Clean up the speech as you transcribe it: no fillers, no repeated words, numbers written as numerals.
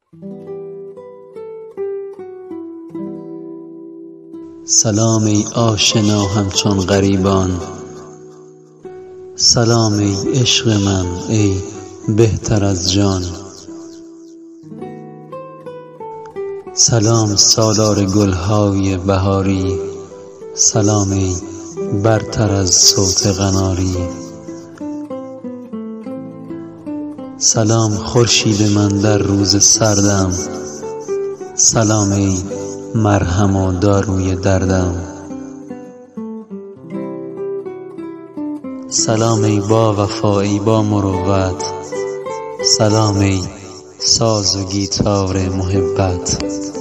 سلام ای آشنا همچون غریبان، سلام ای عشق من ای بهتر از جان. سلام سالار گلهای بهاری، سلام ای برتر از صوت قناری. سلام خورشید من در روز سردم، سلام ای مرهم و داروی دردم. سلام ای با وفا ای با مروت، سلام ای ساز و گیتار محبت.